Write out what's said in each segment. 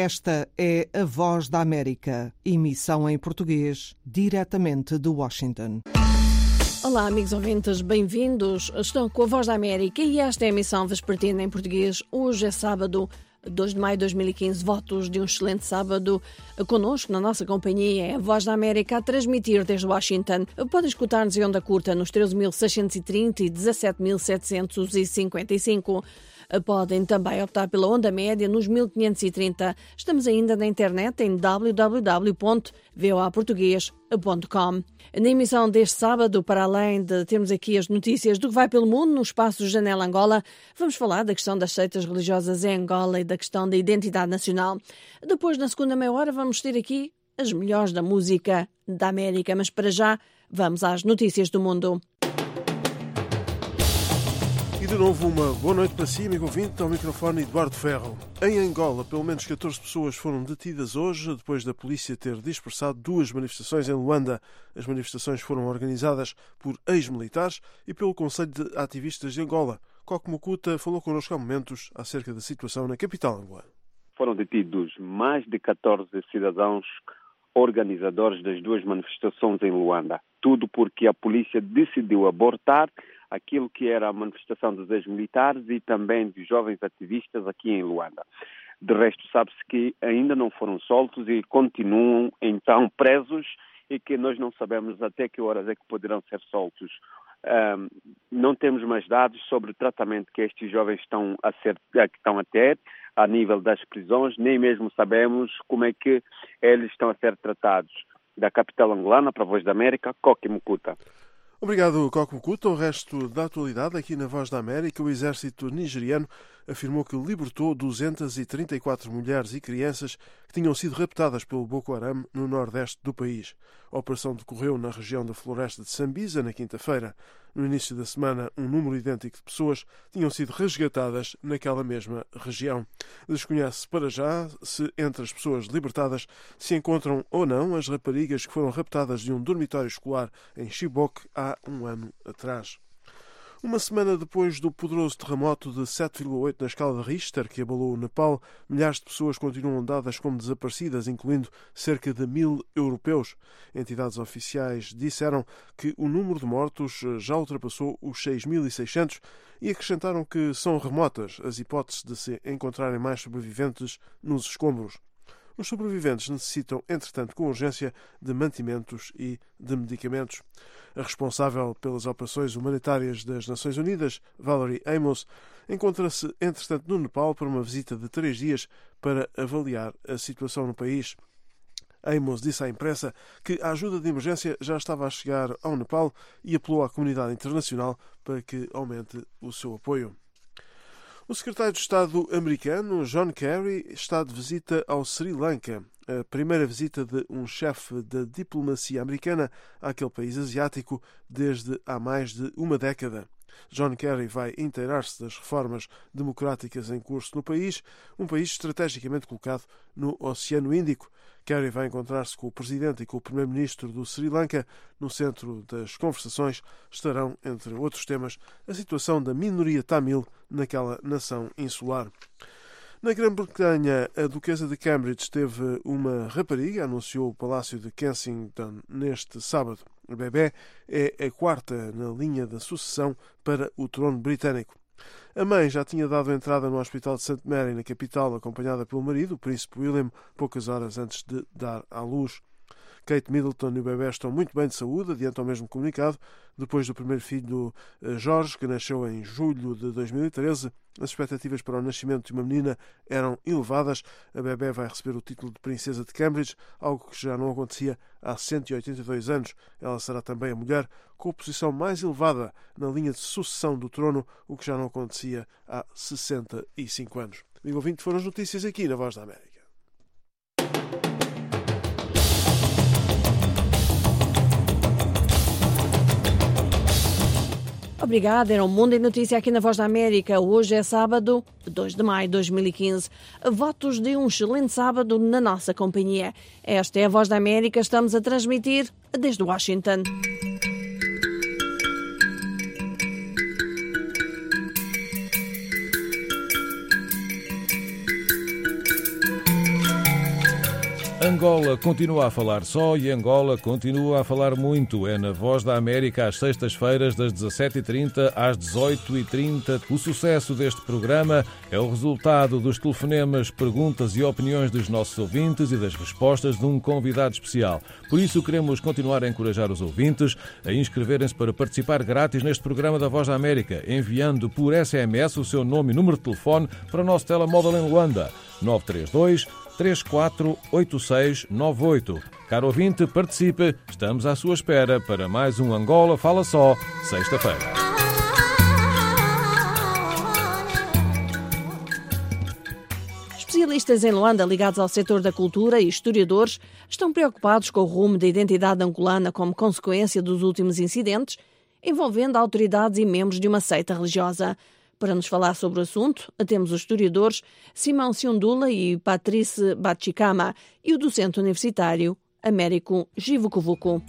Esta é a Voz da América, emissão em português, diretamente de Washington. Olá, amigos ouvintes, bem-vindos. Estão com a Voz da América e esta é a emissão vespertina em português. Hoje é sábado, 2 de maio de 2015. Votos de um excelente sábado. Connosco, na nossa companhia, é a Voz da América a transmitir desde Washington. Podem escutar-nos em onda curta nos 13.630 e 17.755. Podem também optar pela onda média nos 1530. Estamos ainda na internet em www.voaportugues.com. Na emissão deste sábado, para além de termos aqui as notícias do que vai pelo mundo no espaço Janela Angola, vamos falar da questão das seitas religiosas em Angola e da questão da identidade nacional. Depois, na segunda meia hora, vamos ter aqui as melhores da música da América. Mas para já, vamos às notícias do mundo. E de novo uma boa noite para si, amigo ouvinte, ao microfone Eduardo Ferro. Em Angola, pelo menos 14 pessoas foram detidas hoje, depois da polícia ter dispersado 2 manifestações em Luanda. As manifestações foram organizadas por ex-militares e pelo Conselho de Ativistas de Angola. Coco Mukuta falou connosco há momentos acerca da situação na capital angolana. Foram detidos mais de 14 cidadãos organizadores das 2 manifestações em Luanda. Tudo porque a polícia decidiu abortar aquilo que era a manifestação dos ex-militares e também dos jovens ativistas aqui em Luanda. De resto, sabe-se que ainda não foram soltos e continuam, então, presos e que nós não sabemos até que horas é que poderão ser soltos. Não temos mais dados sobre o tratamento que estes jovens estão a ter a nível das prisões, nem mesmo sabemos como é que eles estão a ser tratados. Da capital angolana, para a Voz da América, Coco Mukuta. Obrigado, Coco Mukuta. O resto da atualidade aqui na Voz da América, o exército nigeriano afirmou que libertou 234 mulheres e crianças que tinham sido raptadas pelo Boko Haram no nordeste do país. A operação decorreu na região da floresta de Sambisa na quinta-feira. No início da semana, um número idêntico de pessoas tinham sido resgatadas naquela mesma região. Desconhece para já se entre as pessoas libertadas se encontram ou não as raparigas que foram raptadas de um dormitório escolar em Chibok há um ano atrás. Uma semana depois do poderoso terremoto de 7,8 na escala de Richter que abalou o Nepal, milhares de pessoas continuam dadas como desaparecidas, incluindo cerca de 1.000 europeus. Entidades oficiais disseram que o número de mortos já ultrapassou os 6.600 e acrescentaram que são remotas as hipóteses de se encontrarem mais sobreviventes nos escombros. Os sobreviventes necessitam, entretanto, com urgência, de mantimentos e de medicamentos. A responsável pelas operações humanitárias das Nações Unidas, Valerie Amos, encontra-se, entretanto, no Nepal para uma visita de 3 dias para avaliar a situação no país. Amos disse à imprensa que a ajuda de emergência já estava a chegar ao Nepal e apelou à comunidade internacional para que aumente o seu apoio. O secretário de Estado americano, John Kerry, está de visita ao Sri Lanka, a primeira visita de um chefe da diplomacia americana àquele país asiático desde há mais de uma década. John Kerry vai inteirar-se das reformas democráticas em curso no país, um país estrategicamente colocado no Oceano Índico. Kerry vai encontrar-se com o presidente e com o primeiro-ministro do Sri Lanka. No centro das conversações estarão, entre outros temas, a situação da minoria tamil naquela nação insular. Na Grã-Bretanha, a duquesa de Cambridge teve uma rapariga, anunciou o Palácio de Kensington neste sábado. A bebé é a 4ª na linha da sucessão para o trono britânico. A mãe já tinha dado entrada no Hospital de St. Mary, na capital, acompanhada pelo marido, o príncipe William, poucas horas antes de dar à luz. Kate Middleton e o bebê estão muito bem de saúde, adianta o mesmo comunicado. Depois do primeiro filho, Jorge, que nasceu em julho de 2013, as expectativas para o nascimento de uma menina eram elevadas. A bebé vai receber o título de Princesa de Cambridge, algo que já não acontecia há 182 anos. Ela será também a mulher com a posição mais elevada na linha de sucessão do trono, o que já não acontecia há 65 anos. Amigo ouvinte, foram as notícias aqui na Voz da América. Obrigada, era o Mundo em Notícia aqui na Voz da América. Hoje é sábado, 2 de maio de 2015. Votos de um excelente sábado na nossa companhia. Esta é a Voz da América, estamos a transmitir desde Washington. Angola continua a falar só e Angola continua a falar muito. É na Voz da América às sextas-feiras das 17h30 às 18h30. O sucesso deste programa é o resultado dos telefonemas, perguntas e opiniões dos nossos ouvintes e das respostas de um convidado especial. Por isso queremos continuar a encorajar os ouvintes a inscreverem-se para participar grátis neste programa da Voz da América, enviando por SMS o seu nome e número de telefone para o nosso telemóvel em Luanda, 932-348698. Caro ouvinte, participe. Estamos à sua espera para mais um Angola Fala Só, sexta-feira. Especialistas em Luanda ligados ao setor da cultura e historiadores estão preocupados com o rumo da identidade angolana como consequência dos últimos incidentes envolvendo autoridades e membros de uma seita religiosa. Para nos falar sobre o assunto, temos os historiadores Simão Siundula e Patrice Batchikama e o docente universitário Américo Givucovuco.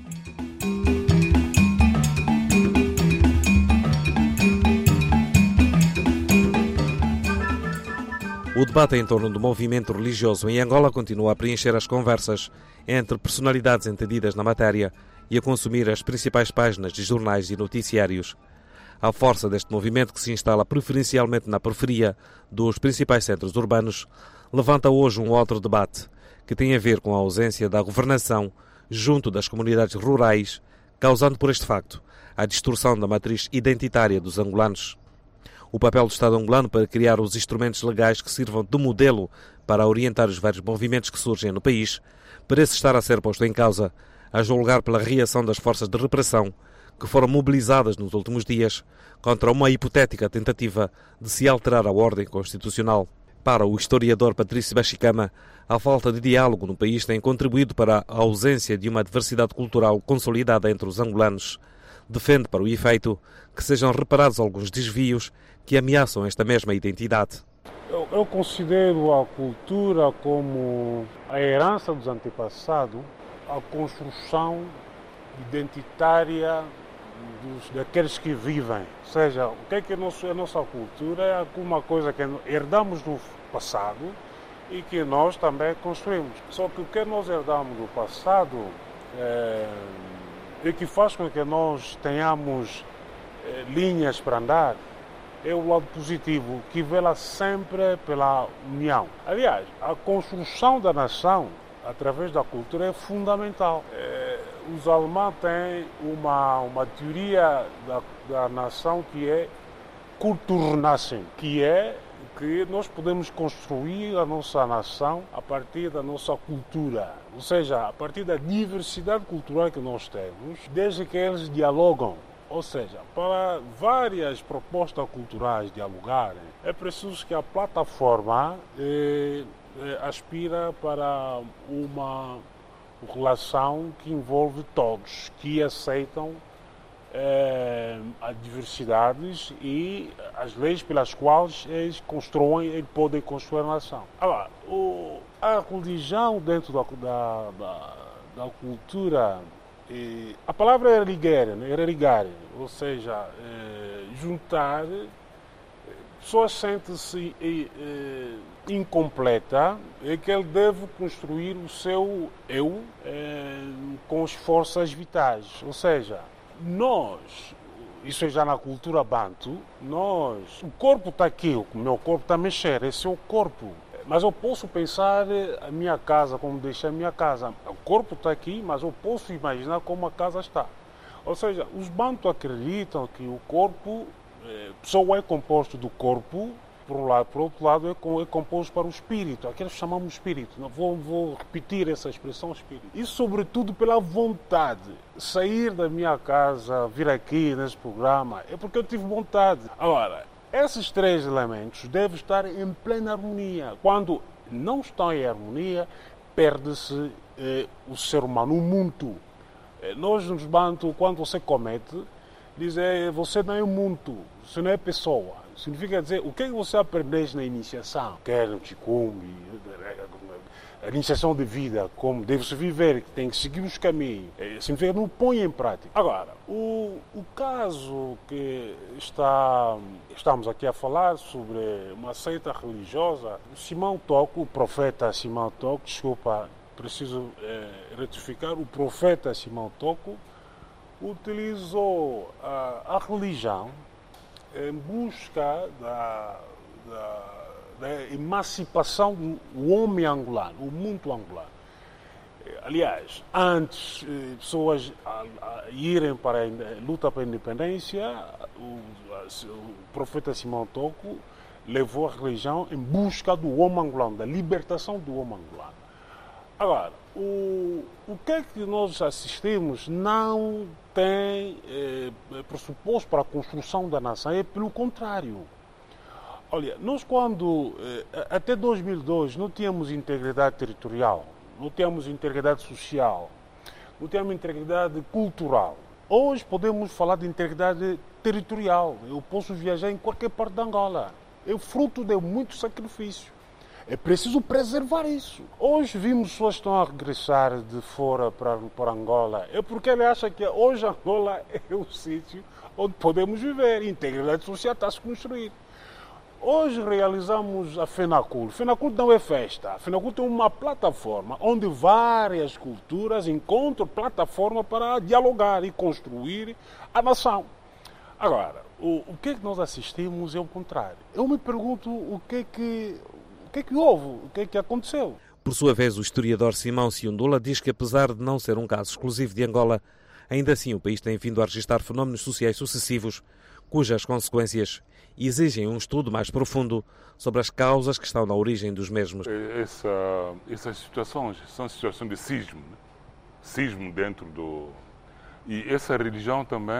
O debate em torno do movimento religioso em Angola continua a preencher as conversas entre personalidades entendidas na matéria e a consumir as principais páginas de jornais e noticiários. A força deste movimento, que se instala preferencialmente na periferia dos principais centros urbanos, levanta hoje um outro debate, que tem a ver com a ausência da governação junto das comunidades rurais, causando por este facto a distorção da matriz identitária dos angolanos. O papel do Estado angolano para criar os instrumentos legais que sirvam de modelo para orientar os vários movimentos que surgem no país parece estar a ser posto em causa, a julgar pela reação das forças de repressão que foram mobilizadas nos últimos dias contra uma hipotética tentativa de se alterar a ordem constitucional. Para o historiador Patrice Batchikama, a falta de diálogo no país tem contribuído para a ausência de uma diversidade cultural consolidada entre os angolanos. Defende, para o efeito, que sejam reparados alguns desvios que ameaçam esta mesma identidade. Eu considero a cultura como a herança dos antepassados, a construção identitária daqueles que vivem. Ou seja, o que é a nossa cultura? É alguma coisa que herdamos do passado e que nós também construímos. Só que o que nós herdamos do passado é que faz com que nós tenhamos linhas para andar. É o lado positivo, que vela sempre pela união. Aliás, a construção da nação através da cultura é fundamental. Os alemães têm uma teoria da nação que é Kulturnassen, que é que nós podemos construir a nossa nação a partir da nossa cultura, ou seja, a partir da diversidade cultural que nós temos, desde que eles dialogam. Ou seja, para várias propostas culturais dialogarem, é preciso que a plataforma aspira para uma relação que envolve todos, que aceitam as diversidades e as leis pelas quais eles constroem e podem construir a nação. Agora, a religião dentro da cultura, a palavra é religare, ou seja, juntar. A pessoa sente-se incompleta e que ele deve construir o seu eu com as forças vitais. Ou seja, nós, isso é já na cultura bantu, o corpo está aqui, o meu corpo está a mexer, esse é o corpo. Mas eu posso pensar a minha casa, como deixar a minha casa. O corpo está aqui, mas eu posso imaginar como a casa está. Ou seja, os bantu acreditam que o corpo, só é composto do corpo, por um lado, por outro lado é composto para o espírito, aquilo que chamamos de espírito. Vou repetir essa expressão, espírito. E sobretudo pela vontade. Sair da minha casa, vir aqui nesse programa, é porque eu tive vontade. Agora, esses três elementos devem estar em plena harmonia. Quando não estão em harmonia, perde-se o ser humano, o mundo. Nós nos bantu, quando você comete, diz você não é mundo, você não é pessoa. Significa dizer, o que é que você aprendeu na iniciação? Quer no Chicumbi, a iniciação de vida, como deve-se viver, que tem que seguir os caminhos. Significa que não põe em prática. Agora, o caso que estamos aqui a falar sobre uma seita religiosa, Simão Toko, o profeta Simão Toko, preciso retificar, o profeta Simão Toko utilizou a religião em busca da emancipação do homem angolano, o mundo angolano. Aliás, antes pessoas irem para a luta pela independência, o profeta Simão Toko levou a religião em busca do homem angolano, da libertação do homem angolano. Agora, o que é que nós assistimos não tem pressuposto para a construção da nação, é pelo contrário. Olha, nós até 2002 não tínhamos integridade territorial, não tínhamos integridade social, não tínhamos integridade cultural. Hoje podemos falar de integridade territorial. Eu posso viajar em qualquer parte da Angola. É fruto de muito sacrifício. É preciso preservar isso. Hoje vimos pessoas que estão a regressar de fora para Angola. É porque ele acha que hoje Angola é o sítio onde podemos viver. A integridade social está a se construir. Hoje realizamos a FENACUL. FENACUL não é festa. A FENACUL tem uma plataforma onde várias culturas encontram plataforma para dialogar e construir a nação. Agora, o que é que nós assistimos é o contrário. Eu me pergunto o que é que houve, o que é que aconteceu. Por sua vez, o historiador Simão Siundula diz que, apesar de não ser um caso exclusivo de Angola, ainda assim o país tem vindo a registrar fenómenos sociais sucessivos, cujas consequências exigem um estudo mais profundo sobre as causas que estão na origem dos mesmos. Essas situações são situações de cisma, né? Cisma dentro do... E essa religião também,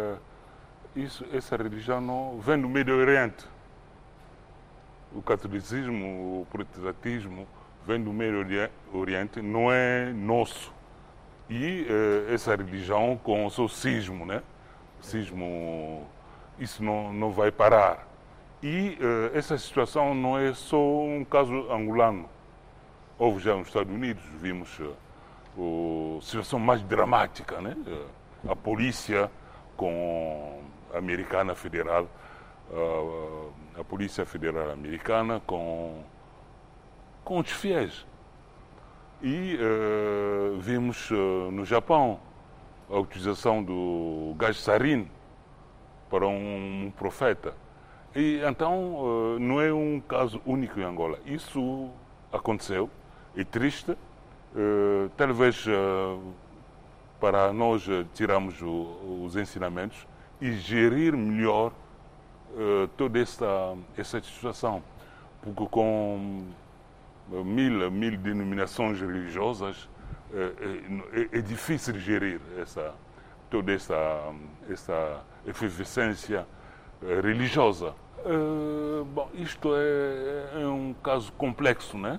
essa religião não vem do Médio Oriente. O catolicismo, o protestantismo vem do Médio Oriente, não é nosso. E essa religião com o seu cismo, né? Cismo, isso não vai parar. E essa situação não é só um caso angolano. Houve já nos Estados Unidos, vimos a situação mais dramática, né? A polícia com a americana federal, a Polícia Federal Americana com os fiéis. E vimos no Japão a utilização do gás sarin para um profeta. E então não é um caso único em Angola. Isso aconteceu, é triste. Talvez para nós tirarmos os ensinamentos e gerir melhor toda essa situação, porque com mil denominações religiosas é difícil gerir toda essa efervescência religiosa. Bom, isto é um caso complexo, né?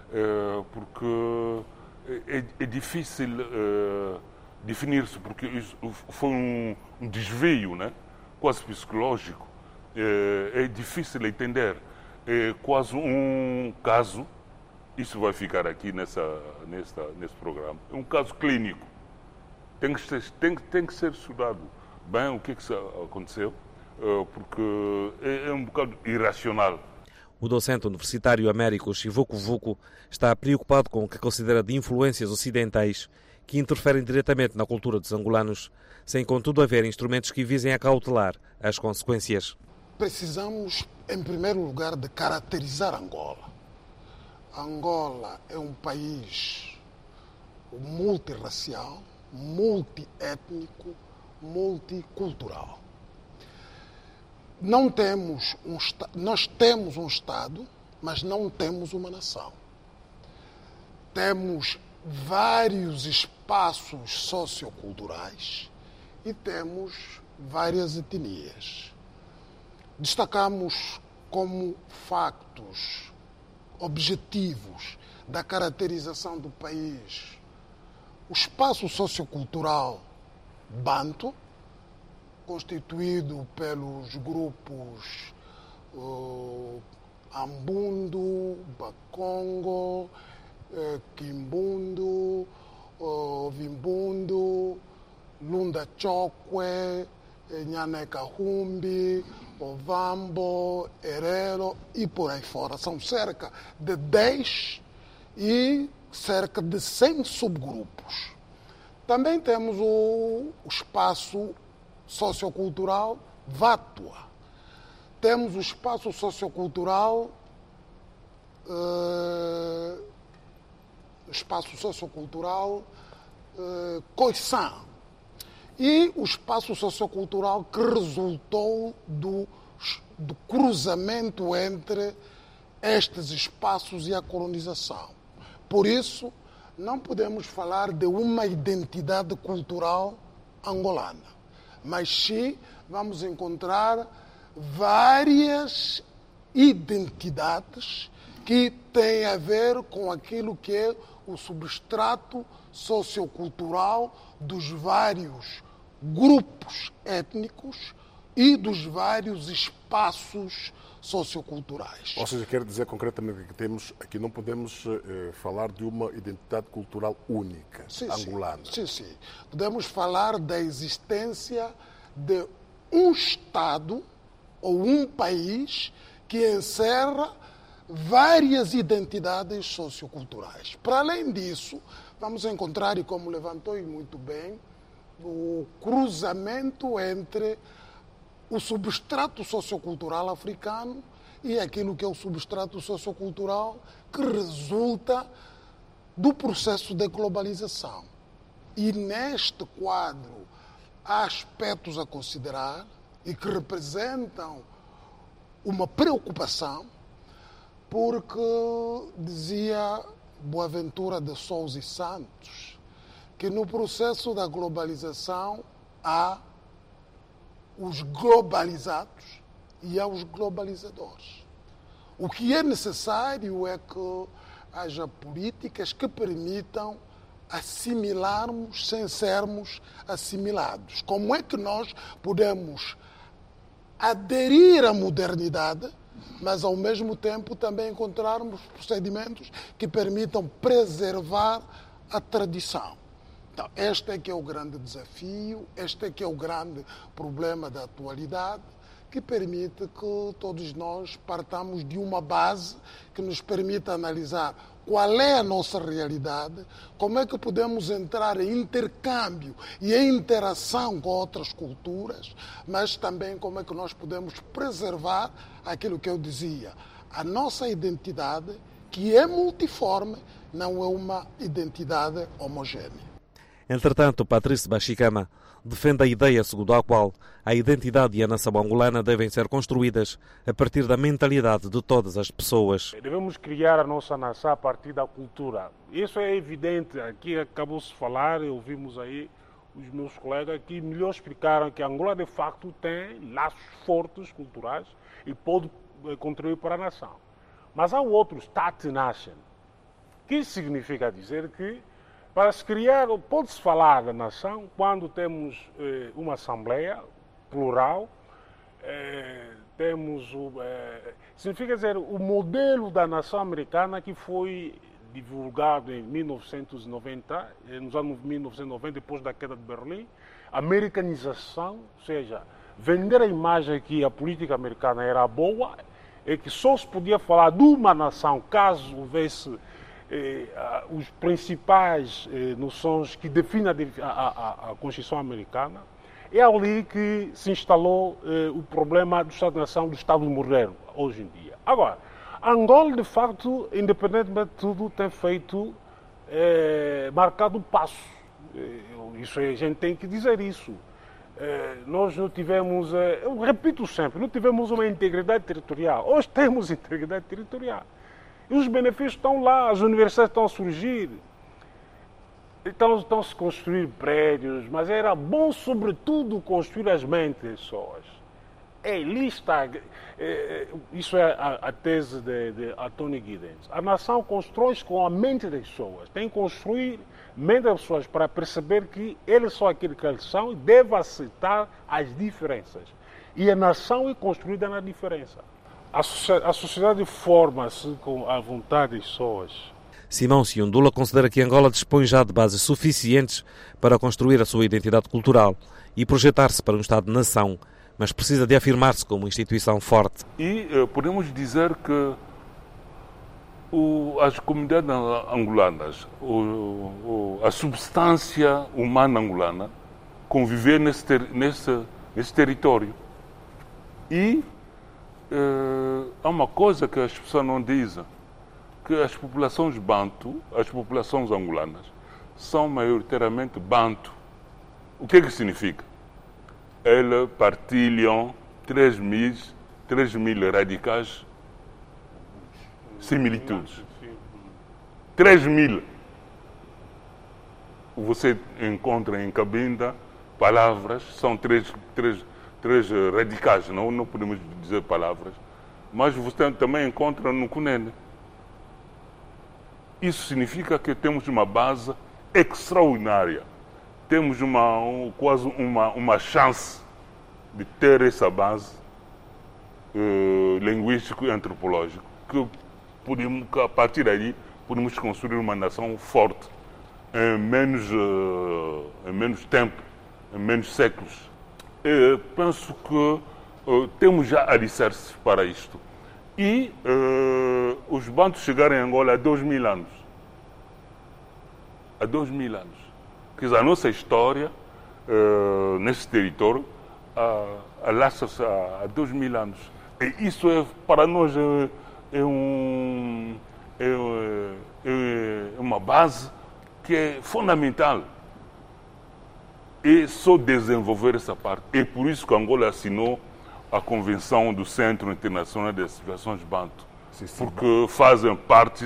Porque é difícil definir-se, porque isso foi um desvio, né? Quase psicológico. É difícil entender. É quase um caso, isso vai ficar aqui nesse programa, é um caso clínico. Tem que ser estudado bem o que aconteceu, porque é um bocado irracional. O docente universitário Américo Chivuco Vuco está preocupado com o que considera de influências ocidentais que interferem diretamente na cultura dos angolanos, sem contudo haver instrumentos que visem acautelar as consequências. Precisamos, em primeiro lugar, de caracterizar Angola. Angola é um país multirracial, multiétnico, multicultural. Nós temos um Estado, mas não temos uma nação. Temos vários espaços socioculturais e temos várias etnias. Destacamos como factos objetivos da caracterização do país o espaço sociocultural banto, constituído pelos grupos Ambundo, Bakongo, Kimbundo, Vimbundo, Lunda Chokwe, Nhanekahumbi, Ovambo, Herero e por aí fora. São cerca de 10 e cerca de 100 subgrupos. Também temos o espaço sociocultural Vátua. Temos o espaço sociocultural Coiçã e o espaço sociocultural que resultou do cruzamento entre estes espaços e a colonização. Por isso, não podemos falar de uma identidade cultural angolana, mas sim vamos encontrar várias identidades que têm a ver com aquilo que é o substrato sociocultural dos vários grupos étnicos e dos vários espaços socioculturais. Ou seja, quer dizer concretamente que temos aqui não podemos falar de uma identidade cultural única, angolana. Sim. Podemos falar da existência de um Estado ou um país que encerra várias identidades socioculturais. Para além disso, vamos encontrar, e como levantou muito bem, o cruzamento entre o substrato sociocultural africano e aquilo que é o substrato sociocultural que resulta do processo de globalização. E neste quadro há aspectos a considerar e que representam uma preocupação, porque dizia Boaventura de Sousa e Santos que no processo da globalização há os globalizados e há os globalizadores. O que é necessário é que haja políticas que permitam assimilarmos sem sermos assimilados. Como é que nós podemos aderir à modernidade, mas ao mesmo tempo também encontrarmos procedimentos que permitam preservar a tradição? Então, este é que é o grande desafio, este é que é o grande problema da atualidade, que permite que todos nós partamos de uma base que nos permita analisar qual é a nossa realidade, como é que podemos entrar em intercâmbio e em interação com outras culturas, mas também como é que nós podemos preservar aquilo que eu dizia, a nossa identidade, que é multiforme, não é uma identidade homogénea. Entretanto, Patrício Bachicama defende a ideia segundo a qual a identidade e a nação angolana devem ser construídas a partir da mentalidade de todas as pessoas. Devemos criar a nossa nação a partir da cultura. Isso é evidente. Aqui acabou-se de falar, ouvimos aí os meus colegas que melhor explicaram que a Angola de facto tem laços fortes culturais e pode contribuir para a nação. Mas há outro State Nation, que significa dizer que para se criar, pode-se falar da nação quando temos uma assembleia plural, significa dizer, o modelo da nação americana que foi divulgado em 1990, nos anos 1990, depois da queda de Berlim, americanização, ou seja, vender a imagem que a política americana era boa, e que só se podia falar de uma nação caso houvesse os principais noções que definem a Constituição americana. É ali que se instalou o problema do Estado-nação, do Estado moderno, hoje em dia. Agora, Angola, de facto, independentemente de tudo, tem feito, marcado um passo. Isso a gente tem que dizer isso. Nós não tivemos, eu repito sempre, não tivemos uma integridade territorial. Hoje temos integridade territorial. E os benefícios estão lá, as universidades estão a surgir, estão a se construir prédios, mas era bom, sobretudo, construir as mentes das pessoas. Isso é a tese de Anthony Giddens. A nação constrói-se com a mente das pessoas. Tem que construir a mente das pessoas para perceber que eles são aquilo que eles são e devem aceitar as diferenças. E a nação é construída na diferença. A sociedade forma-se com a vontade das pessoas. Simão Siundula considera que Angola dispõe já de bases suficientes para construir a sua identidade cultural e projetar-se para um Estado-nação, mas precisa de afirmar-se como instituição forte. E podemos dizer que as comunidades angolanas, a substância humana angolana, conviver nesse território. E há uma coisa que as pessoas não dizem, que as populações bantu, as populações angolanas, são maioritariamente bantu. O que significa? Eles partilham 3 mil radicais similitudes. 3 mil. Você encontra em Cabinda palavras, são três radicais, não podemos dizer palavras, mas você também encontra no Cunene. Isso significa que temos uma base extraordinária. Temos quase uma chance de ter essa base linguístico e antropológico, que a partir daí podemos construir uma nação forte em menos tempo, em menos séculos. Eu penso que temos já alicerces para isto. E os bantus chegaram em Angola há 2000 anos. Há 2000 anos. Quer dizer, a nossa história nesse território alaça-se há 2000 anos. E isso para nós é uma base que é fundamental. E só desenvolver essa parte. É por isso que Angola assinou a Convenção do Centro Internacional das Civilizações Bantu, porque fazem parte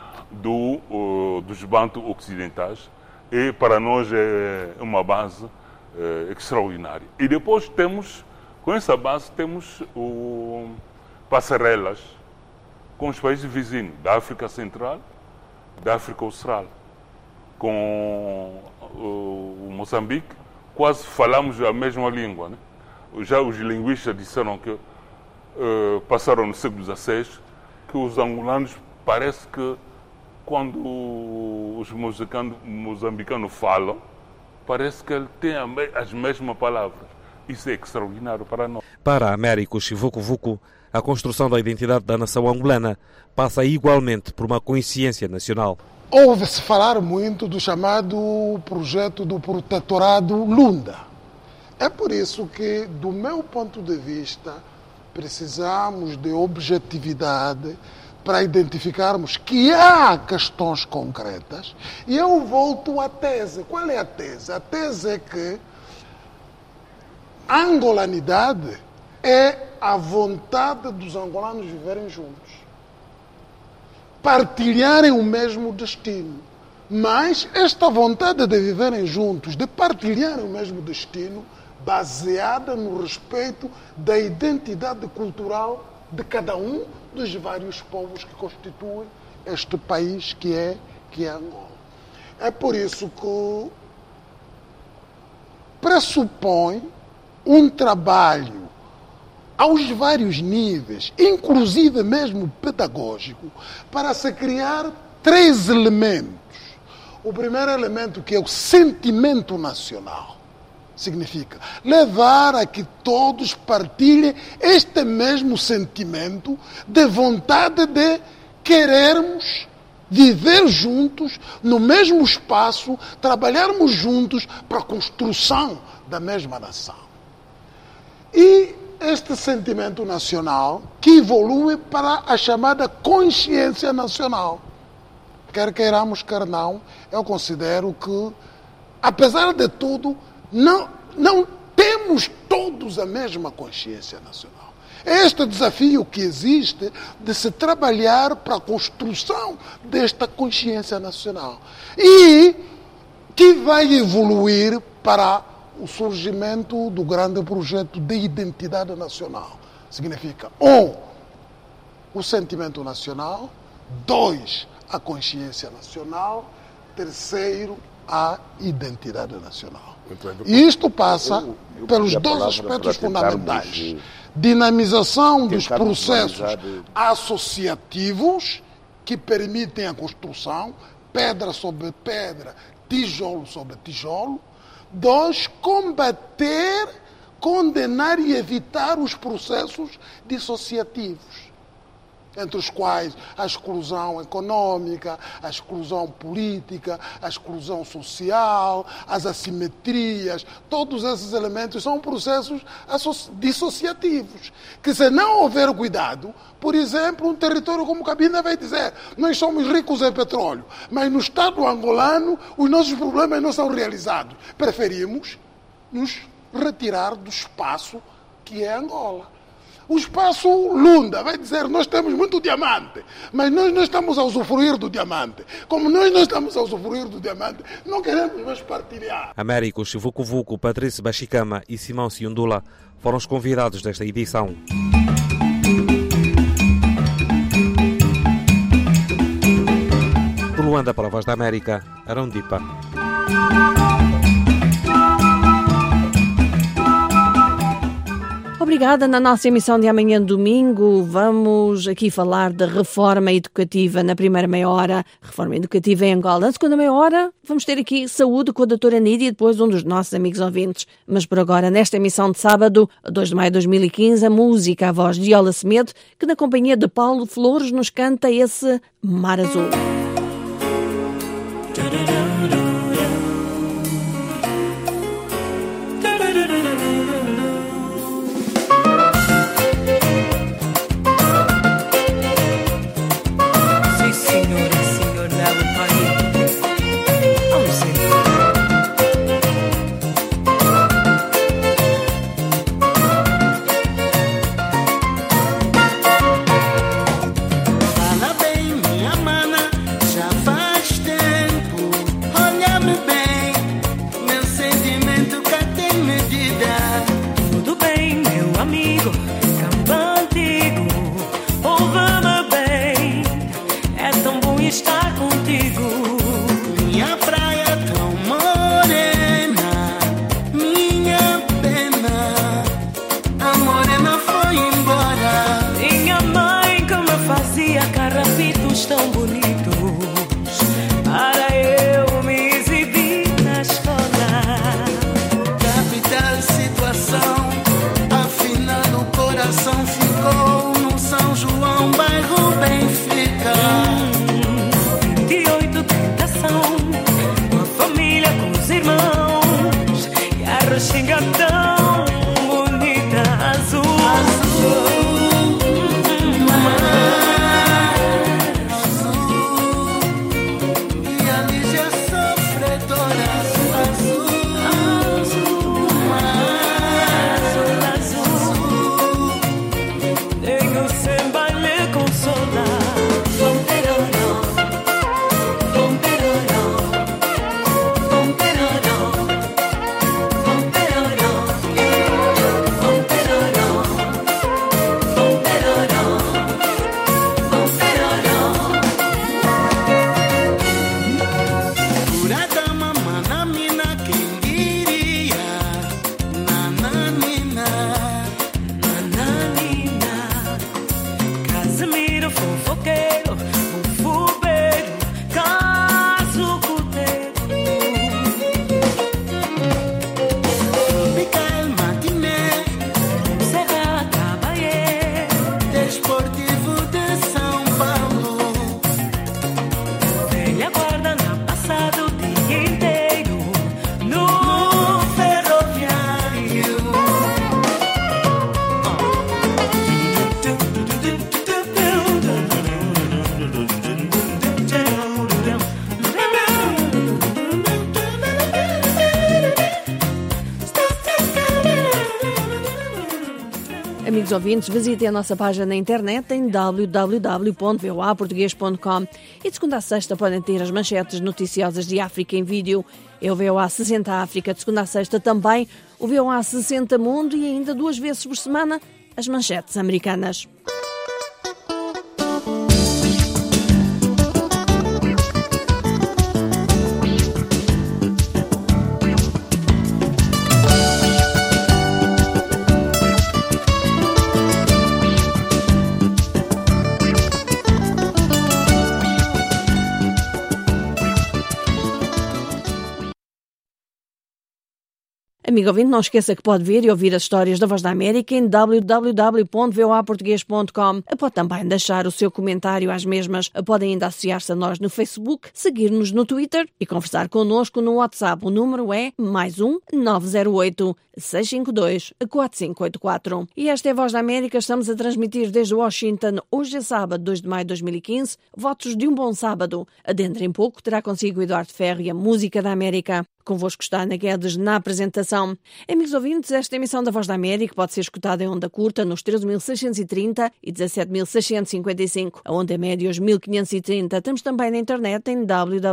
dos Bantu ocidentais, e para nós é uma base extraordinária. E depois com essa base temos passarelas com os países vizinhos, da África Central, da África Austral, com o Moçambique, quase falamos a mesma língua, né? Já os linguistas disseram que passaram no século XVI, que os angolanos parece que quando os moçambicanos falam, parece que eles têm as mesmas palavras. Isso é extraordinário para nós. Para Américos e Vucu Vucu, a construção da identidade da nação angolana passa igualmente por uma consciência nacional. Ouve-se falar muito do chamado projeto do protetorado Lunda. É por isso que, do meu ponto de vista, precisamos de objetividade para identificarmos que há questões concretas. E eu volto à tese. Qual é a tese? A tese é que a angolanidade é a vontade dos angolanos viverem juntos, partilharem o mesmo destino. Mas esta vontade de viverem juntos, de partilharem o mesmo destino, baseada no respeito da identidade cultural de cada um dos vários povos que constituem este país que é Angola. É por isso que pressupõe um trabalho aos vários níveis, inclusive mesmo pedagógico, para se criar 3 elementos. O primeiro elemento, que é o sentimento nacional, significa levar a que todos partilhem este mesmo sentimento de vontade de querermos viver juntos, no mesmo espaço, trabalharmos juntos para a construção da mesma nação. E este sentimento nacional que evolui para a chamada consciência nacional. Quer queiramos, quer não, eu considero que, apesar de tudo, não temos todos a mesma consciência nacional. É este desafio que existe de se trabalhar para a construção desta consciência nacional e que vai evoluir para o surgimento do grande projeto de identidade nacional. Significa, 1, o sentimento nacional, 2, a consciência nacional, 3, a identidade nacional. E isto passa pelos 2 aspectos fundamentais. Dinamização dos processos associativos que permitem a construção, pedra sobre pedra, tijolo sobre tijolo. 2, combater, condenar e evitar os processos dissociativos. entre os quais a exclusão econômica, a exclusão política, a exclusão social, as assimetrias, todos esses elementos são processos dissociativos, que se não houver cuidado, por exemplo, um território como Cabinda vai dizer, nós somos ricos em petróleo, mas no Estado angolano os nossos problemas não são realizados. Preferimos nos retirar do espaço que é Angola. O espaço Lunda vai dizer, nós temos muito diamante, mas nós não estamos a usufruir do diamante. Como nós não estamos a usufruir do diamante, não queremos mais partilhar. Américos Vucu Vucu, Patrício Bachicama e Simão Siundula foram os convidados desta edição. De Luanda para a Voz da América, Arão Dipa. Obrigada. Na nossa emissão de amanhã, domingo, vamos aqui falar de reforma educativa na primeira meia hora, reforma educativa em Angola. Na segunda meia hora, vamos ter aqui saúde com a doutora Nídia e depois um dos nossos amigos ouvintes. Mas por agora, nesta emissão de sábado, 2 de maio de 2015, a música, a voz de Ola Semedo, que na companhia de Paulo Flores nos canta esse Mar Azul. Amigos ouvintes, visitem a nossa página na internet em www.voaportugues.com e de segunda a sexta podem ter as manchetes noticiosas de África em vídeo. É o VOA 60 África, de segunda a sexta também o VOA 60 Mundo e ainda 2 vezes por semana as manchetes americanas. Amigo ouvinte, não esqueça que pode ver e ouvir as histórias da Voz da América em www.voaportugues.com. Pode também deixar o seu comentário às mesmas. Pode ainda associar-se a nós no Facebook, seguir-nos no Twitter e conversar connosco no WhatsApp. O número é +1 908 652 4584. E esta é a Voz da América. Estamos a transmitir desde Washington. Hoje é sábado, 2 de maio de 2015. Votos de um bom sábado. Dentro em pouco terá consigo Eduardo Ferro e a música da América. Convosco está Ana Guedes na apresentação. Amigos ouvintes, esta emissão da Voz da América pode ser escutada em onda curta nos 13.630 e 17.655. A onda média os 1.530. Estamos também na internet em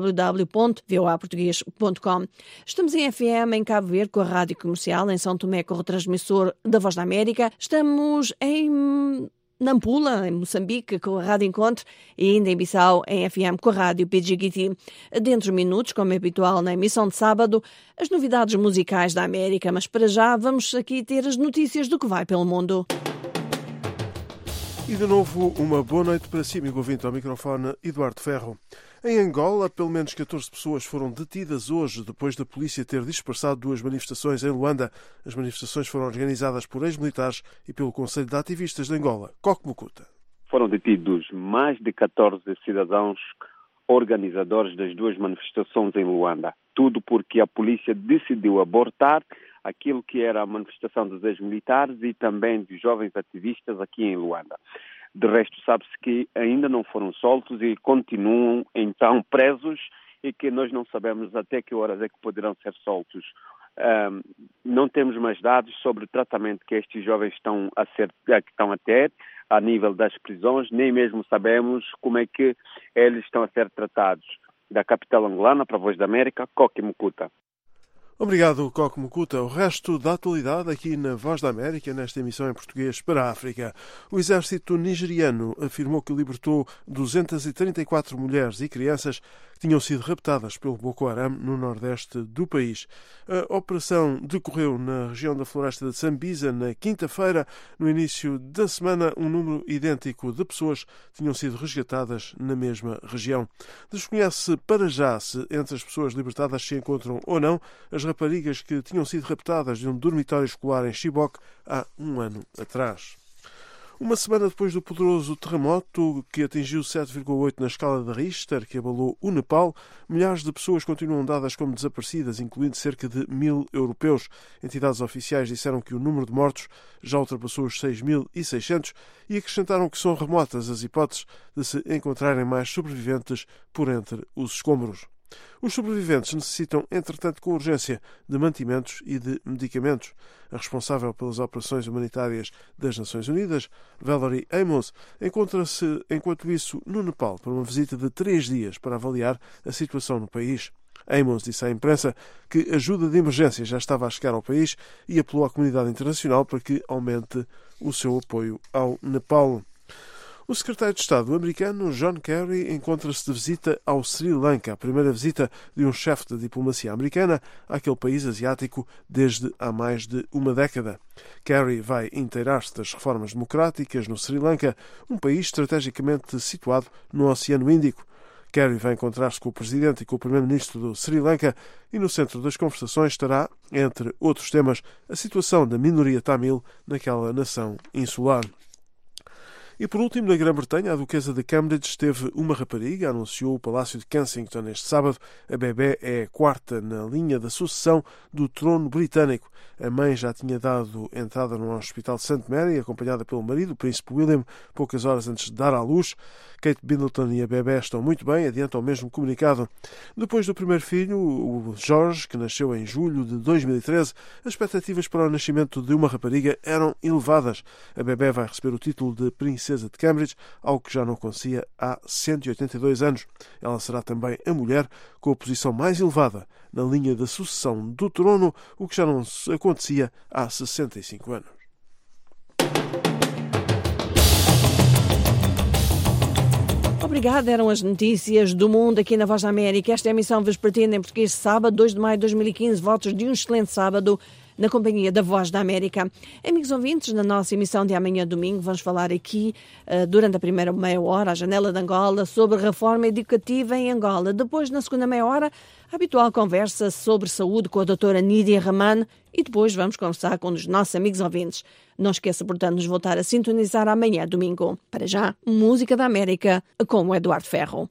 www.voaportugues.com. Estamos em FM em Cabo Verde com a Rádio Comercial, em São Tomé com o retransmissor da Voz da América. Estamos em Nampula, em Moçambique, com a Rádio Encontro, e ainda em Bissau, em FM, com a Rádio PGGT. Dentro de minutos, como é habitual na emissão de sábado, as novidades musicais da América, mas para já vamos aqui ter as notícias do que vai pelo mundo. E de novo, uma boa noite para si, amigo ouvinte, ao microfone Eduardo Ferro. Em Angola, pelo menos 14 pessoas foram detidas hoje depois da polícia ter dispersado 2 manifestações em Luanda. As manifestações foram organizadas por ex-militares e pelo Conselho de Ativistas de Angola. Coco Mukuta. Foram detidos mais de 14 cidadãos organizadores das 2 manifestações em Luanda. Tudo porque a polícia decidiu abortar aquilo que era a manifestação dos ex-militares e também dos jovens ativistas aqui em Luanda. De resto, sabe-se que ainda não foram soltos e continuam, então, presos e que nós não sabemos até que horas é que poderão ser soltos. Não temos mais dados sobre o tratamento que estes jovens estão a ter a nível das prisões, nem mesmo sabemos como é que eles estão a ser tratados. Da capital angolana para a Voz da América, Coco Mukuta. Obrigado, Coco Mukuta. O resto da atualidade aqui na Voz da América, nesta emissão em português para a África. O exército nigeriano afirmou que libertou 234 mulheres e crianças que tinham sido raptadas pelo Boko Haram no nordeste do país. A operação decorreu na região da floresta de Sambisa na quinta-feira. No início da semana, um número idêntico de pessoas tinham sido resgatadas na mesma região. Desconhece para já se entre as pessoas libertadas se encontram ou não as raparigas que tinham sido raptadas de um dormitório escolar em Chibok há um ano atrás. Uma semana depois do poderoso terremoto que atingiu 7,8 na escala de Richter, que abalou o Nepal, milhares de pessoas continuam dadas como desaparecidas, incluindo cerca de 1.000 europeus. Entidades oficiais disseram que o número de mortos já ultrapassou os 6.600 e acrescentaram que são remotas as hipóteses de se encontrarem mais sobreviventes por entre os escombros. Os sobreviventes necessitam, entretanto, com urgência, de mantimentos e de medicamentos. A responsável pelas operações humanitárias das Nações Unidas, Valerie Amos, encontra-se, enquanto isso, no Nepal para uma visita de 3 dias para avaliar a situação no país. Amos disse à imprensa que a ajuda de emergência já estava a chegar ao país e apelou à comunidade internacional para que aumente o seu apoio ao Nepal. O secretário de Estado americano, John Kerry, encontra-se de visita ao Sri Lanka, a primeira visita de um chefe da diplomacia americana àquele país asiático desde há mais de uma década. Kerry vai inteirar-se das reformas democráticas no Sri Lanka, um país estrategicamente situado no Oceano Índico. Kerry vai encontrar-se com o presidente e com o primeiro-ministro do Sri Lanka e no centro das conversações estará, entre outros temas, a situação da minoria tamil naquela nação insular. E por último, na Grã-Bretanha, a duquesa de Cambridge teve uma rapariga, anunciou o Palácio de Kensington este sábado. A bebé é a 4ª na linha da sucessão do trono britânico. A mãe já tinha dado entrada no Hospital de St. Mary, acompanhada pelo marido, o príncipe William, poucas horas antes de dar à luz. Kate Middleton e a bebé estão muito bem, adianta o mesmo comunicado. Depois do primeiro filho, o George, que nasceu em julho de 2013, as expectativas para o nascimento de uma rapariga eram elevadas. A bebé vai receber o título de princesa de Cambridge, algo que já não acontecia há 182 anos. Ela será também a mulher com a posição mais elevada na linha da sucessão do trono, o que já não acontecia há 65 anos. Obrigada, eram as notícias do mundo aqui na Voz da América. Esta é a emissão vespertina em português de sábado, 2 de maio de 2015. Votos de um excelente sábado. na companhia da Voz da América. Amigos ouvintes, na nossa emissão de amanhã domingo, vamos falar aqui, durante a primeira meia hora, a Janela de Angola, sobre a reforma educativa em Angola. Depois, na segunda meia hora, a habitual conversa sobre saúde com a doutora Nídia Raman e depois vamos conversar com um dos nossos amigos ouvintes. Não esqueça, portanto, de nos voltar a sintonizar amanhã domingo. Para já, Música da América, com o Eduardo Ferro.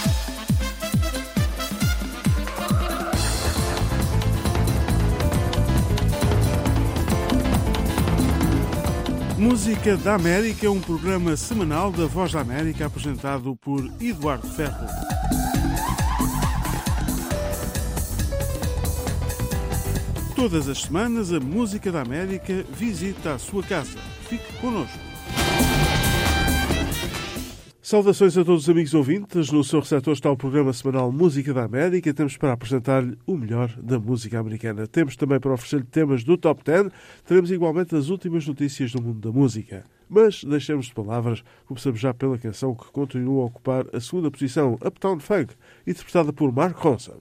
Música da América é um programa semanal da Voz da América apresentado por Eduardo Ferro. Todas as semanas a Música da América visita a sua casa. Fique connosco. Saudações a todos os amigos ouvintes. No seu receptor está o programa semanal Música da América. Temos para apresentar-lhe o melhor da música americana. Temos também para oferecer-lhe temas do Top 10. Teremos igualmente as últimas notícias do mundo da música. Mas deixemos de palavras. Começamos já pela canção que continua a ocupar a segunda posição, Uptown Funk, interpretada por Mark Ronson.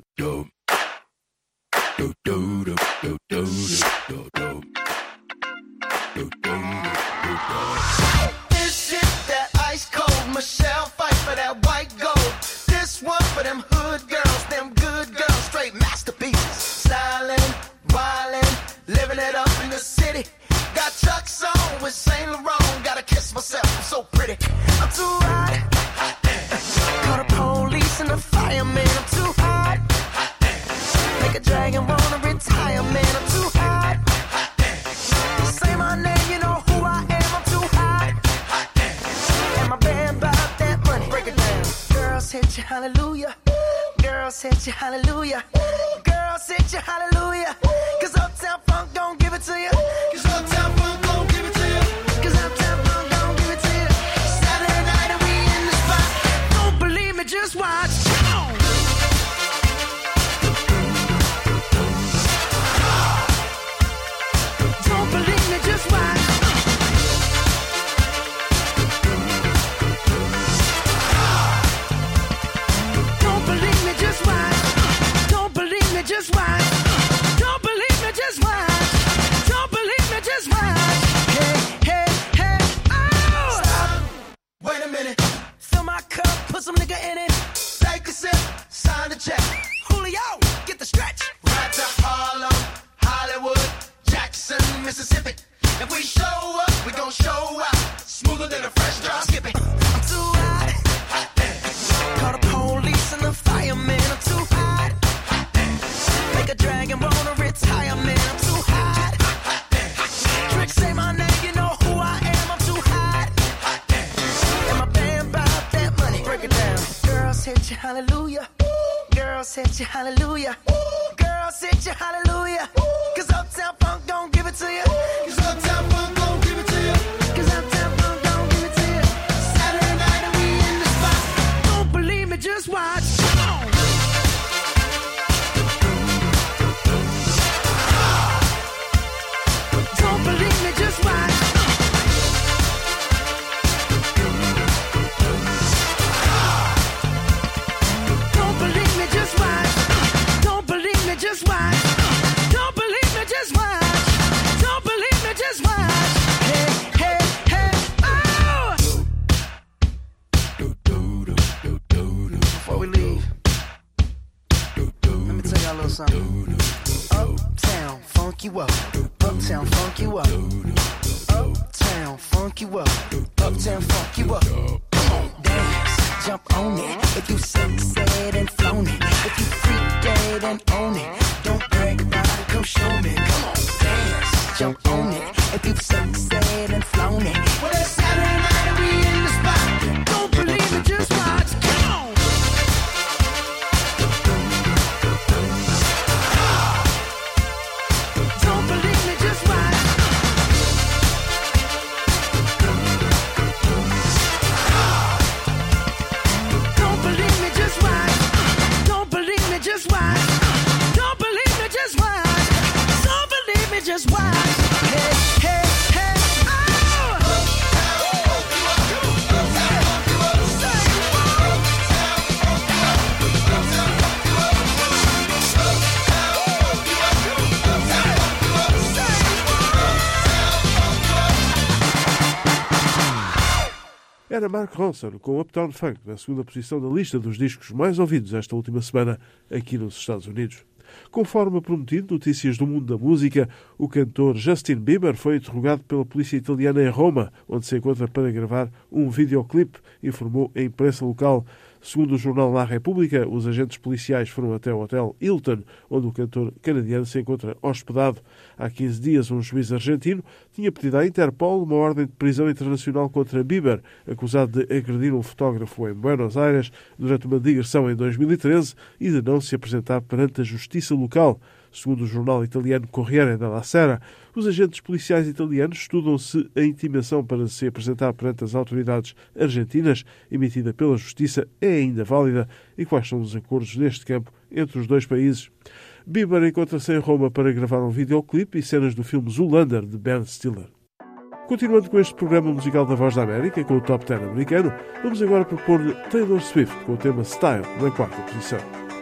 Michelle fight for that white gold. This one for them hood girls, them good girls, straight masterpieces. Stylin', wildin', living it up in the city. Got Chuck's on with Saint Laurent. Gotta kiss myself, I'm so pretty. I'm too hot. Call the police and the fireman. I'm too hot. Make a dragon wanna retire, man. I'm too hot. Say my name, you know who I am. I'm too hot. And my band bought that money. Break it down. Girls hit you, hallelujah. Girls hit you, hallelujah. Girls hit you, hallelujah. Cause Uptown Funk don't give it to you. Cause Uptown Funk don't give it to you. Cause Uptown Funk don't give it to you. Saturday night and we in the spot. Don't believe me, just watch. Don't believe me, just watch. Don't believe me, just watch. Don't believe me, just watch. Don't believe me, just watch. Don't believe me, just watch. Hey, hey, hey, oh! Stop. Wait a minute. Fill my cup, put some nigga in it. Take a sip, sign the check. Julio, get the stretch. Right to Harlem, Hollywood, Jackson, Mississippi. If we show up, we gon' show out. Smoother than a fresh drop. Skip it. I'm too hot. Call the police and the fireman. I'm too hot. Make a dragon wanna retire, man. I'm too hot. Trick, say my name, you know who I am. I'm too hot. And my band bought that money. Break it down. Girls hit you, hallelujah. Girls hit you, hallelujah. Girls hit you, hallelujah. Cause Uptown Funk don't give it to you. Cause Uptown Funk don't give it to you. Cause Uptown Funk don't give it to you. Saturday night and we in the spot. Don't believe me, just watch. Don't believe me, just watch. Don't believe me, just watch. Don't believe me, just watch. Don't believe me, just watch. Don't believe me, just watch. Hey, hey, hey, oh! Before we leave, let me tell y'all a little something. Uptown, funk you up. Uptown, funk you up. Uptown, funk you up. Uptown, funk you up. Come on, dance, jump on it. If you said and flown it. If you freak dead and own it. Don't brag about it, come show me. Come on, dance, jump on it. If you said and flown it. Well, it's Saturday night and we in the spot. Don't believe it, just watch. Come on. Don't believe me, just watch. Don't believe me, just watch. Don't believe me, just watch. Don't believe me, just watch. Don't believe me, just watch. Hey, hey, hey, oh! era Mark Ronson com Uptown Funk na segunda posição da lista dos discos mais ouvidos esta última semana aqui nos Estados Unidos. Conforme prometido, notícias do mundo da música, o cantor Justin Bieber foi interrogado pela polícia italiana em Roma, onde se encontra para gravar um videoclipe, informou a imprensa local. Segundo o jornal La República, os agentes policiais foram até o hotel Hilton, onde o cantor canadiano se encontra hospedado. Há 15 dias, um juiz argentino tinha pedido à Interpol uma ordem de prisão internacional contra Bieber, acusado de agredir um fotógrafo em Buenos Aires durante uma digressão em 2013 e de não se apresentar perante a justiça local. Segundo o jornal italiano Corriere della Sera, os agentes policiais italianos estudam se a intimação para se apresentar perante as autoridades argentinas, emitida pela Justiça, é ainda válida e quais são os acordos neste campo entre os dois países. Bieber encontra-se em Roma para gravar um videoclipe e cenas do filme Zoolander, de Ben Stiller. Continuando com este programa musical da Voz da América, com o Top 10 americano, vamos agora propor-lhe Taylor Swift com o tema Style, na 4ª posição.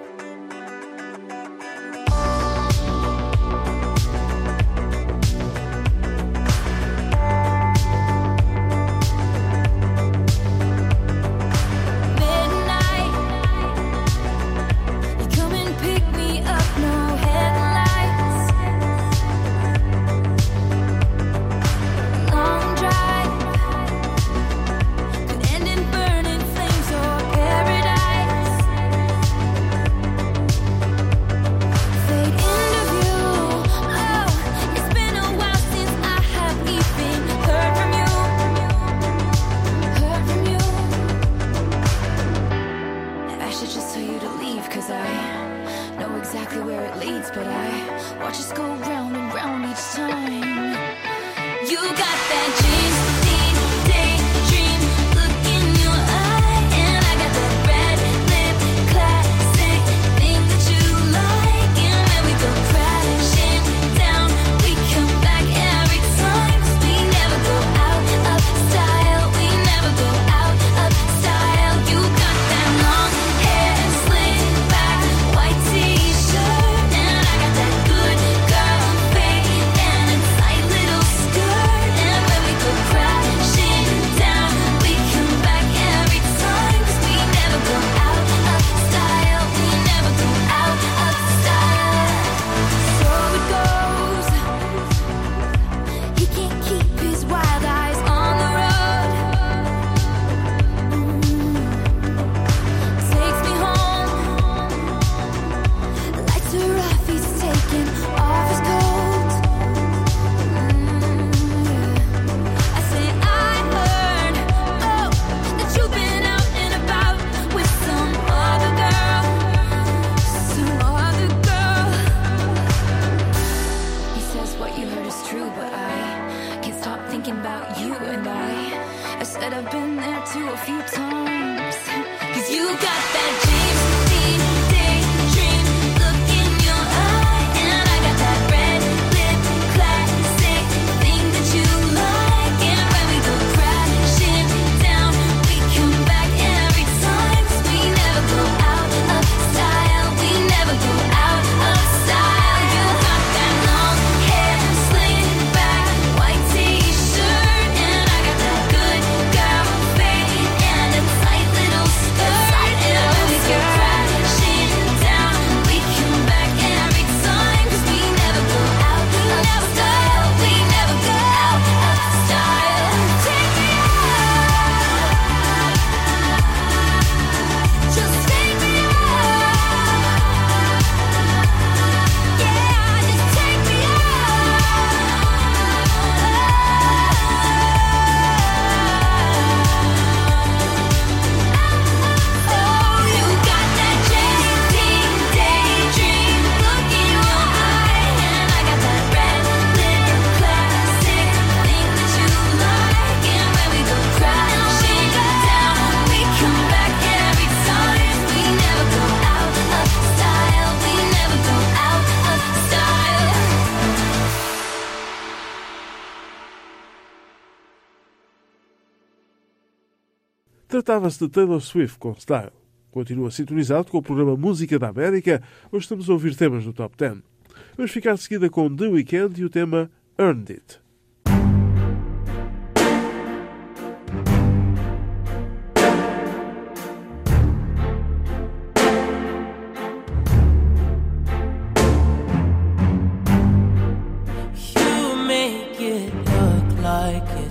Tratava-se de Taylor Swift com Style. Continua sintonizado com o programa Música da América. Hoje estamos a ouvir temas do Top 10. Vamos ficar de seguida com The Weeknd e o tema Earned It.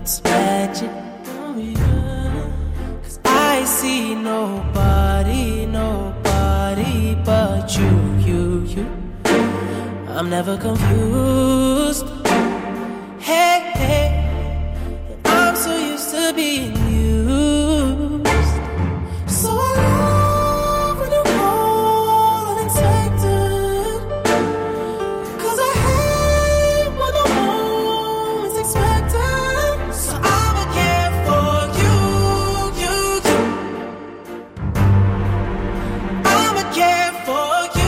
it's magic. Oh, yeah. 'Cause I see nobody but you. I'm never confused. Hey, I'm so used to being used. So I love when you call unexpected, 'cause I hate when the moment's expected. So I'ma care for you. I'ma care for you.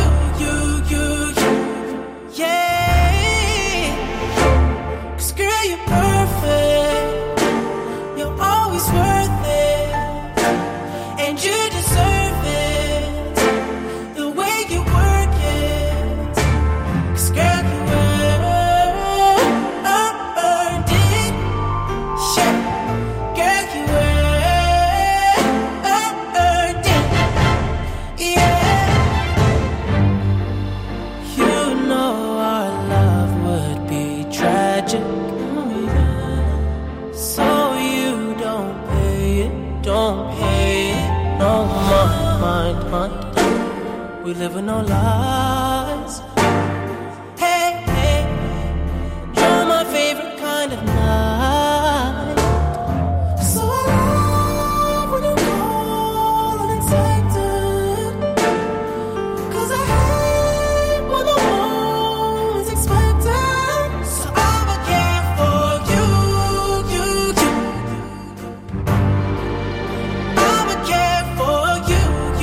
Yeah. 'Cause girl, you're perfect. You're always worth it, and you deserve it. The way you work it, 'cause girl, you earned it. Yeah, girl, you earned it. Yeah, you know our love would be tragic. So you don't pay it. No mind. We live with no lies. Hey, you're my favorite kind of night. So I love when you call unexpected, 'cause I hate when the moment's expected. So I'ma care for you. I'ma care for you.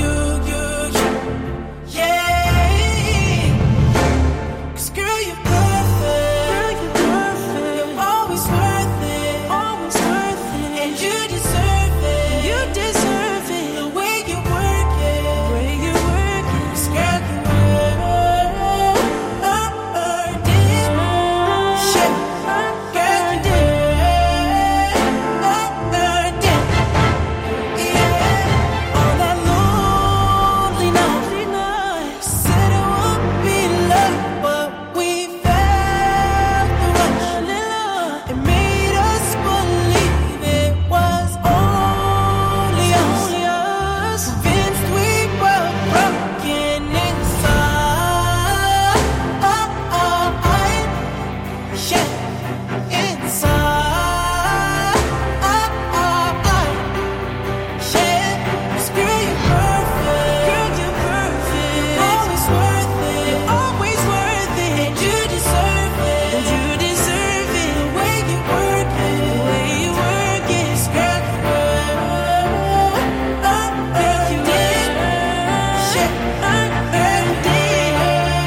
Yeah. 'Cause girl, you're perfect. You're always worth it. And you deserve it. The way you work it. 'Cause girl, you earned it. Yeah. Girl, you earned it. Yeah. On that lonely night, said it would be love, but we felt the rush. It made us believe it was only us. Convinced we were broken inside. Yeah, inside. Yeah, 'cause girl, you're perfect. Always worth it. And you deserve it. The way you work it. 'Cause girl, you earned it. Yeah, earned it.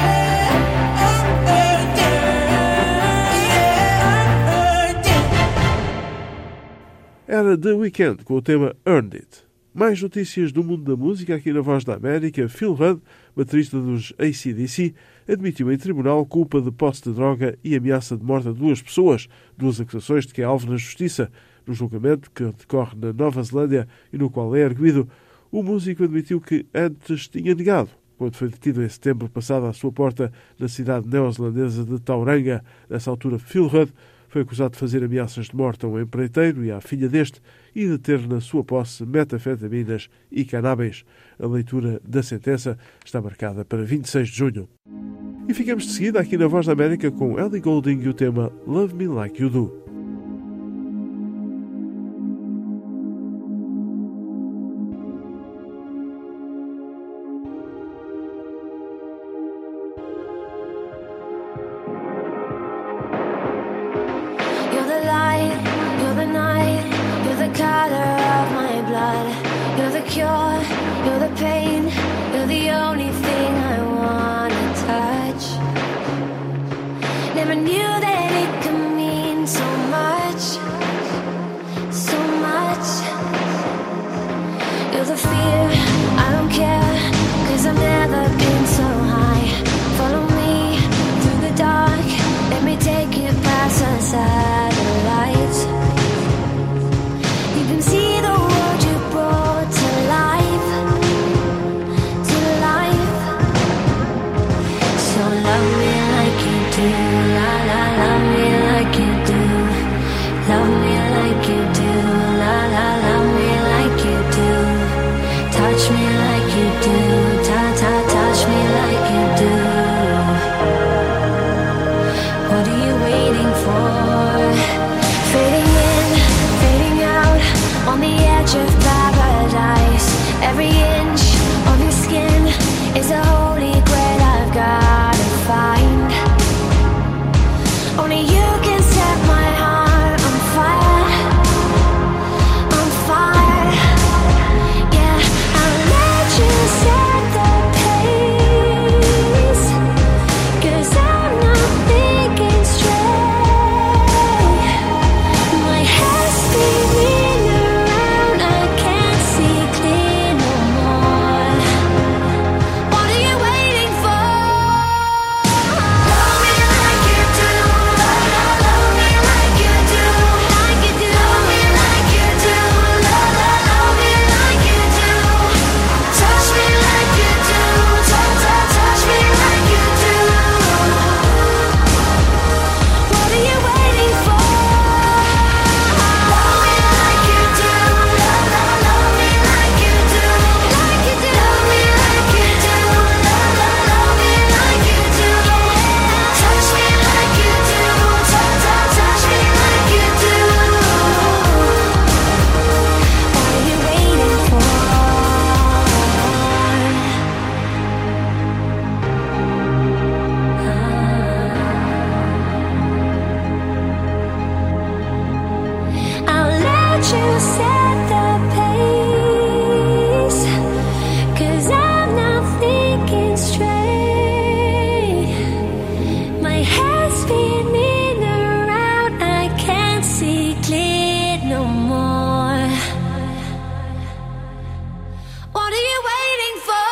Era The Weeknd com o tema Earned It. Mais notícias do mundo da música aqui na Voz da América. Phil Rudd, baterista dos AC/DC, admitiu em tribunal culpa de posse de droga e ameaça de morte a 2 pessoas, 2 acusações de que é alvo na justiça. No julgamento que decorre na Nova Zelândia e no qual é arguido, o músico admitiu que antes tinha negado, quando foi detido em setembro passado à sua porta na cidade neozelandesa de Tauranga. Nessa altura, Phil Rudd foi acusado de fazer ameaças de morte a um empreiteiro e à filha deste e de ter na sua posse metanfetaminas e cannabis. A leitura da sentença está marcada para 26 de junho. E ficamos de seguida aqui na Voz da América com Ellie Goulding e o tema Love Me Like You Do. You're the light, you're the night, you're the color of my blood. You're the cure, you're the pain, you're the only thing I wanna touch. Never knew that it could mean so much, so much. You're the fear, I don't care, 'cause I've never been so high. Follow me through the dark, let me take you past the satellites. You can see the world you brought to life, to life. So love me like you do, la la. of paradise. Every inch of your skin is a holy grail I've gotta find. Only you can set my heart on fire, on fire. Yeah, I'll let you set the pace, 'cause I'm not thinking straight. My head's spinning around, I can't see clear no more. What are you waiting for? Love me like you do, love me like you do, like you do. Love me like you do, love me like you do. Touch me like you do, touch me like you do. What are you waiting for? Love me like you do, love me like you do, like you do. Love me like you do, love me like you do. Touch me like you do, touch me like you do. What are you waiting for? I'll let you set the pace, 'cause I'm not thinking straight. My head's spinning around, I can't see clear no more. What are you waiting for?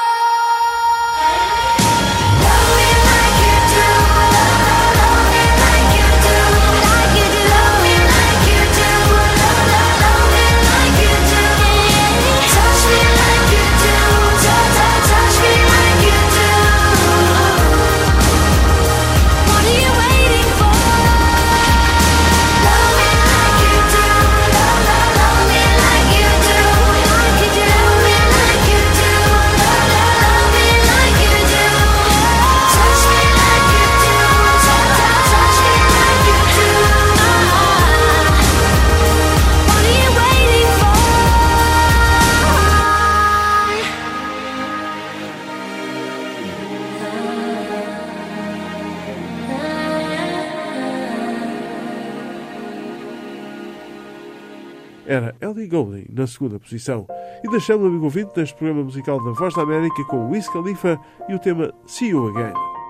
Love me like you do, love me like you do, like you do. Love me like you do, love me like you do. Touch me like you do, touch me like you do. What are you waiting for? Love me like you do, love me like you do, like you do. Love me like you do, love me like you do. Touch me like you do, touch me like you do. What are you waiting for? Era Ellie Goulding na segunda posição. E deixamos o amigo ouvinte neste programa musical da Voz da América com Wiz Khalifa e o tema See You Again.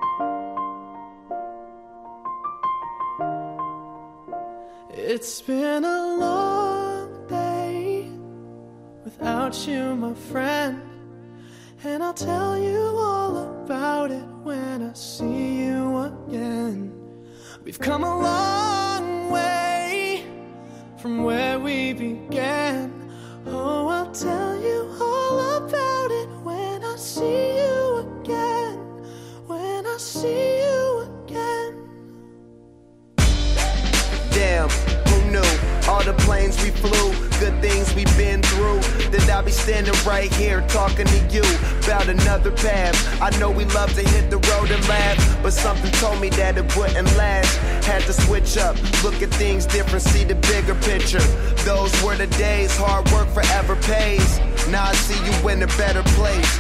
It's been a long day without you, my friend, and I'll tell you all about it when I see you again. We've come a long way from where we began. Oh, I'll tell you all about it when I see you again, when I see you again. Damn, who knew? All the planes we flew, good things we've been through. That I'll be standing right here talking to you about another path. I know we love to hit the road and laugh, but something told me that it wouldn't last. Had to switch up, look at things different, see the bigger picture. Those were the days, hard work forever pays. Now I see you in a better place.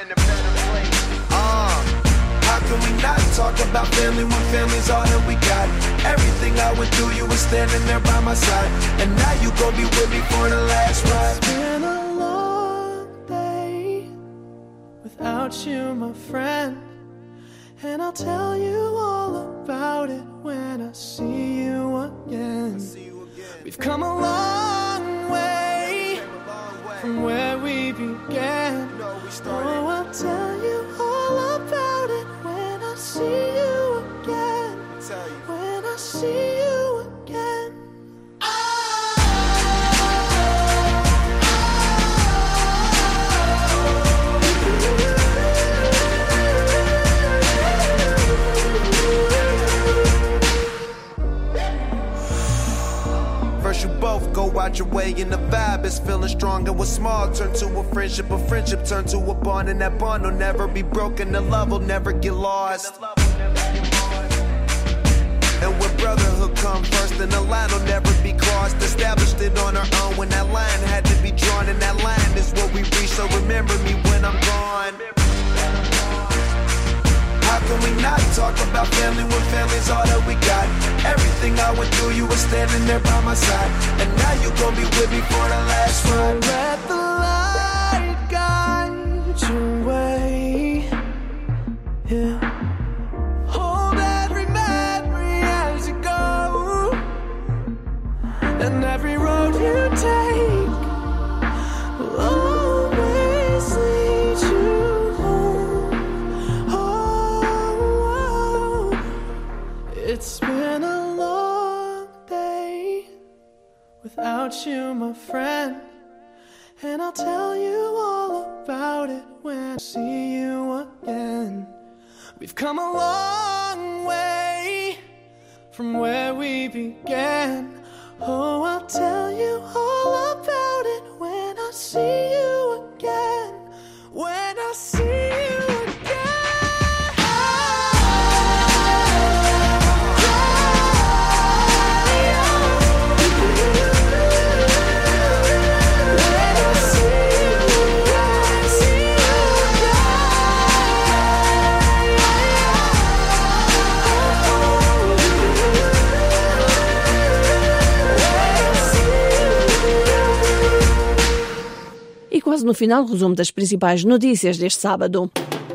How can we not talk about family when family's all that we got? Everything I went through, you were standing there by my side, and now you gon' be with me for the last ride. It's been a long day without you, my friend, and I'll tell you all about it when I see you again. We've come a long way from where we began. Oh, I'll tell you all about it when I see you again, when I see you again. First you both go out your way and the vibe is feeling strong, and what's small turn to a friendship turn to a bond, and that bond will never be broken, the love will never get lost. And when brotherhood come first, then the line will never be crossed. Established it on our own when that line had to be drawn, and that line is what we reach. So remember me when I'm gone. How can we not talk about family when family's all that we got? Everything I went through, you were standing there by my side, and now you gon' be with me for the last ride. Let the light guide your way. Yeah. Hold every memory as you go, and every road you take will always lead you home. Oh, it's been a long day without you, my friend, and I'll tell you all about it when I see you again. We've come a long way from where we began. Oh, I'll tell you all about it when I see you again. When I see you quase no final, resumo das principais notícias deste sábado.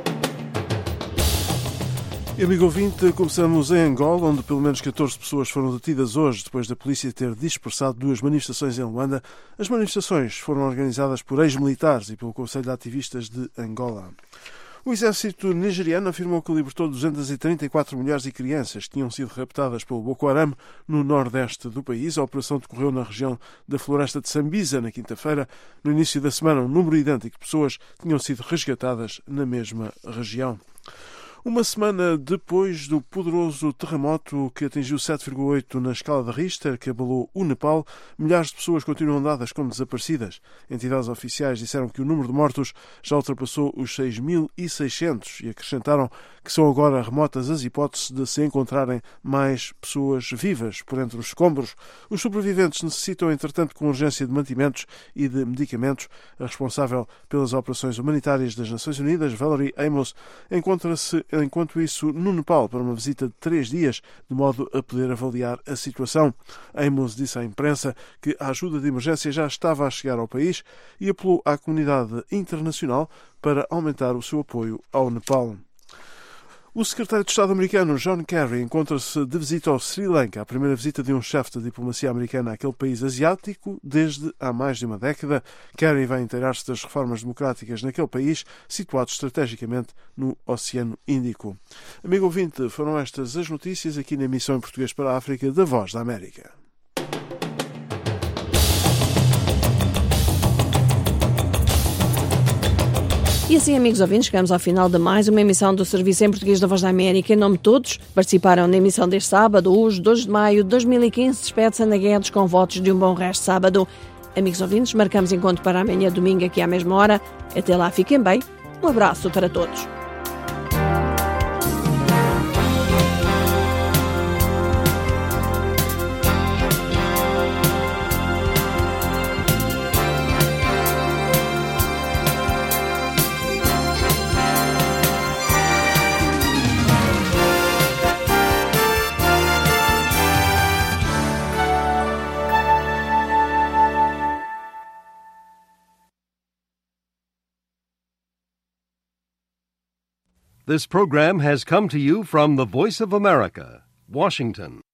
E, amigo ouvinte, começamos em Angola, onde pelo menos 14 pessoas foram detidas hoje, depois da polícia ter dispersado 2 manifestações em Luanda. As manifestações foram organizadas por ex-militares e pelo Conselho de Ativistas de Angola. O exército nigeriano afirmou que libertou 234 mulheres e crianças que tinham sido raptadas pelo Boko Haram no nordeste do país. A operação decorreu na região da floresta de Sambisa na quinta-feira. No início da semana, um número idêntico de pessoas tinham sido resgatadas na mesma região. Uma semana depois do poderoso terremoto que atingiu 7,8 na escala de Richter, que abalou o Nepal, milhares de pessoas continuam dadas como desaparecidas. Entidades oficiais disseram que o número de mortos já ultrapassou os 6.600 e acrescentaram que são agora remotas as hipóteses de se encontrarem mais pessoas vivas por entre os escombros. Os sobreviventes necessitam, entretanto, com urgência de mantimentos e de medicamentos. A responsável pelas operações humanitárias das Nações Unidas, Valerie Amos, encontra-se enquanto isso no Nepal para uma visita de 3 dias, de modo a poder avaliar a situação. Amos disse à imprensa que a ajuda de emergência já estava a chegar ao país e apelou à comunidade internacional para aumentar o seu apoio ao Nepal. O secretário de Estado americano John Kerry encontra-se de visita ao Sri Lanka, a primeira visita de um chefe de diplomacia americana àquele país asiático desde há mais de uma década. Kerry vai inteirar-se das reformas democráticas naquele país, situado estrategicamente no Oceano Índico. Amigo ouvinte, foram estas as notícias aqui na emissão em português para a África da Voz da América. E assim, amigos ouvintes, chegamos ao final de mais uma emissão do Serviço em Português da Voz da América. Em nome de todos, participaram na emissão deste sábado, hoje, 2 de maio de 2015, despede-se Ana Guedes com votos de um bom resto de sábado. Amigos ouvintes, marcamos encontro para amanhã, domingo, aqui à mesma hora. Até lá, fiquem bem. Um abraço para todos. This program has come to you from the Voice of America, Washington.